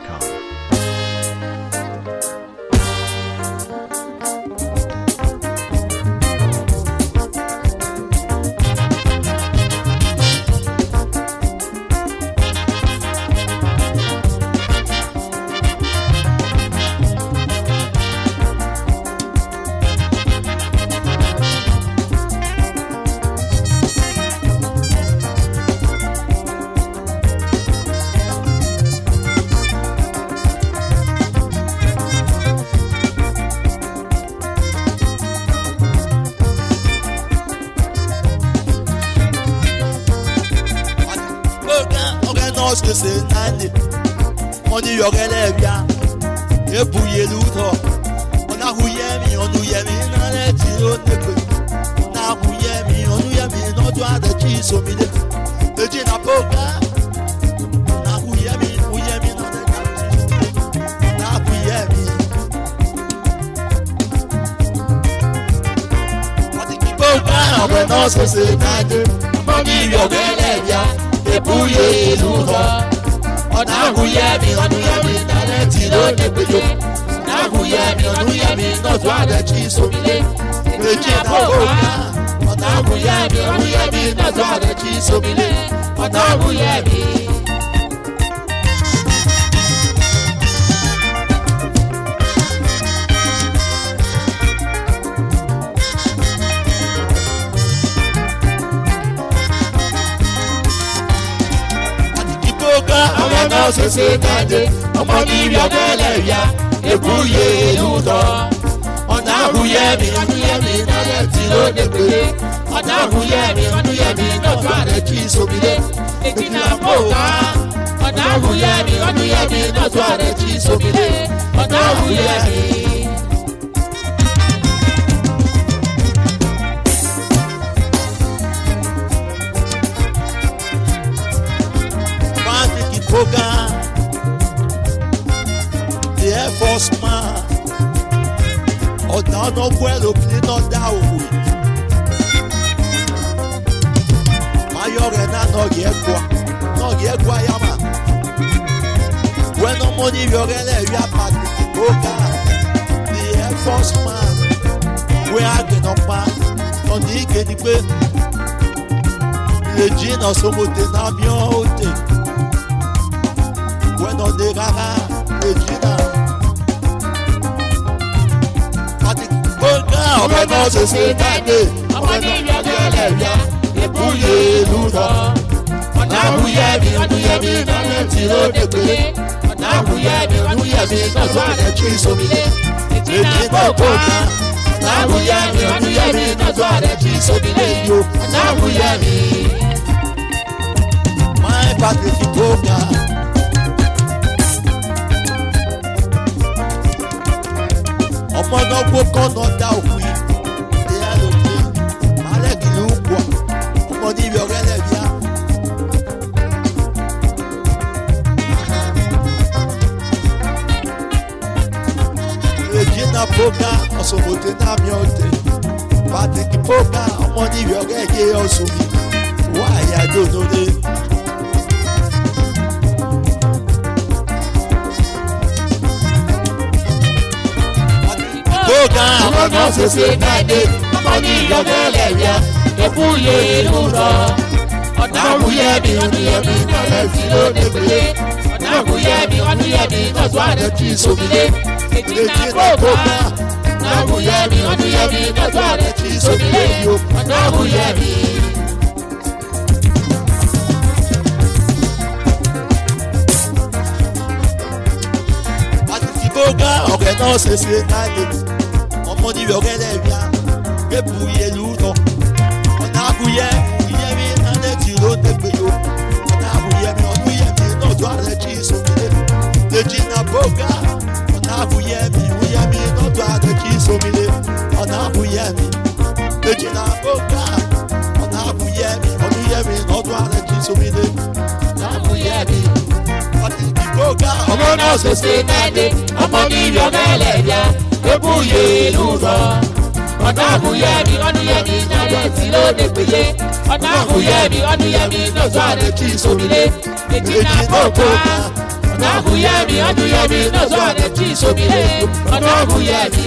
C'est nani, on y aurait les biens, et bouillé l'outre. On a rouillé, on nous y a mis dans les tirs de peu. On a rouillé, on nous y a mis dans le doigt de qui sont mis. Le jean à poca. On a rouillé, dans les tirs. On a rouillé, on dit qu'il poca. En venant, c'est nani, on y aurait les biens. Bouillé l'ouvre, on a rouillé, on nous y a mis dans les tirs de peu. On a rouillé, on nous y a mis dans le doigt de qui sont mis. Le jean à poca. On a rouillé, on nous y a mis dans le doigt de qui sont mis. On a rouillé. C'est gardé, on m'a dit bien de l'Elia, et bouillé l'oudor. On a rouillé, on nous y a mis dans les tirs de blé. On a rouillé, on nous y a mis dans le doigt de qui sont mis. Et qui n'a pas. On a rouillé, on nous y a mis dans le doigt de qui sont mis. On a rouillé. Air Force Man, on a no vuelo pleno d'agua. Mayorena no yegua yama. Bueno money yorele ya pati boca. The Air Force Man, we are gonna pass. On dit que ni pe. Le jean en son côté n'avion ôté. Bueno de rara, le jean. On va dans ce sénat, on va dans l'Elia, et bouillé l'oudor. On a rouillé, on nous y a mis dans le tir de blé. On a rouillé, on nous y a mis dans le doigt de qui sont mis. Et tu n'as pas. On a rouillé, on nous y a mis dans le doigt de qui sont mis. On a rouillé. My Patrick Boga. On a beaucoup de temps. On dit qu'il y aurait les biens. Le jean à poca, on se vote dans miote. Patrick Poca, on dit qu'il y aurait qui est soumis. Ouais, il y a deux données. Poca, on va se sénader. On dit qu'il y aurait les biens. Et bouillé l'oudor. On a rouillé, on nous y a mis dans les tirs de blé. On a rouillé, on nous y a mis dans le doigt de qui sont mis. Et qui n'a pas. On a rouillé, on nous y a mis dans le doigt de qui sont mis. On a rouillé. Patrick Boga, on renonce et c'est nani. On m'a dit, on relève bien. Et bouillé l'oudor. On a rouillé, il y a mis dans les tirs de péyo. On a rouillé, on nous y a mis dans le doigt de qui sont mis. Le jean à poca. On a rouillé, on y a mis dans le doigt de qui sont mis. On a rouillé, le jean à poca. On a rouillé, on nous y a mis dans le doigt de qui sont mis. On a rouillé, Patrick Boga. On a se sénadé, on m'a dit qu'il y aurait les biens. Et bouillé l'oudor. On a rouillé, on nous y a mis dans les tirs de blé. On a rouillé, on nous y a mis dans le doigt de qui sont mis. Et qui n'a pas. On Ọ̀nà àbúyẹ̀mí ọdún yẹ̀mí lọ́sọ̀ ọ̀nà tí ìsòmìlẹ̀ ọ̀nà àbúyẹ̀mí.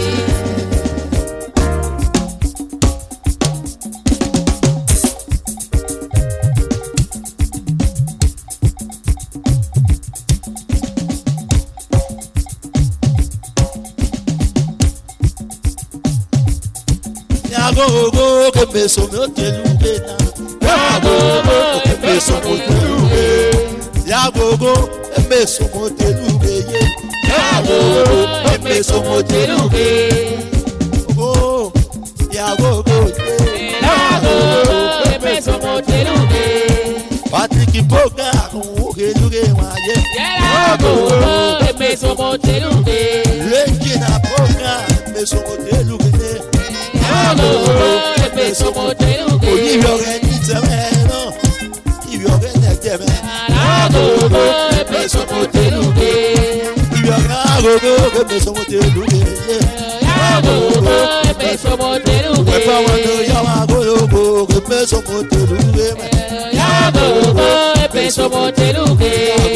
Yagogo que me somo teluge na. Yagogo que me somo teluge. Yagogo que me somo teluge. Yagogo que me somo teluge. Oh, yagogo. Yagogo que me somo teluge. Patrick Boga o teluge waye. Yagogo que me somo teluge. Regina Boga me somo teluge. Yagogo que me somo teluge. Oníyọ̀rẹ́ ní tẹ̀mẹ́ náà, ìyọ̀rẹ́ ní tẹ̀mẹ́. Yagogo que me somo teluge. Ìyọ̀rẹ́ àgógó que me somo teluge. Yagogo que me somo teluge. Wẹ́pẹ́ wọn ló yá wọn àgógó que me somo teluge. Yagogo que me somo teluge.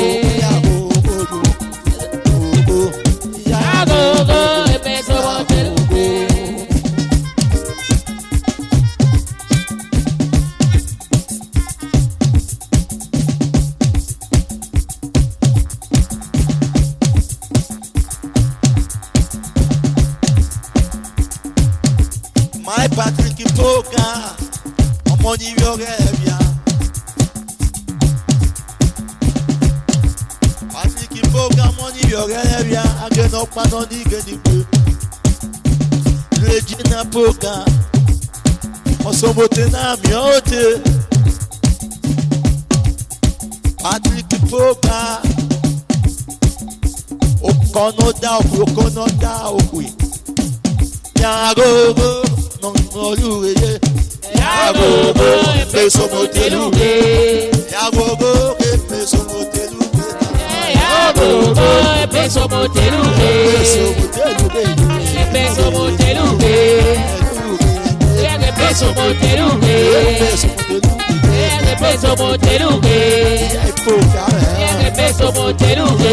Yagogo que me somo teluge. My Patrick Boga, ọmọ ní yọ̀rẹ́ bíà. Patrick Boga, ọmọ ní yọ̀rẹ́ bíà. Agẹnà paná ní gẹ̀nìgbò. Regina Boga, ọ̀sọ̀mọ̀tẹ̀ náà mi ò tẹ̀. Patrick Boga, òkànnà dá òkú. Yagogo, non olúweye. Yagogo epe somo teluge. Yagogo epe somo teluge. Yagogo epe somo teluge. Epe somo teluge. Epe somo teluge. Epe somo teluge. Epe somo teluge.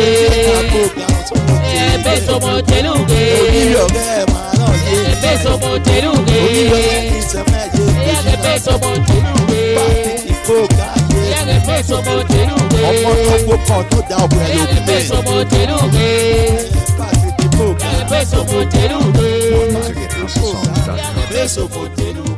Epe somo teluge. Epe somo teluge. Epe somo teluge. Epe somo teluge. Ọmọ tó kó kan tó dá ọkùnrin ló kú Epe somo teluge. Epe somo teluge. Epe somo teluge.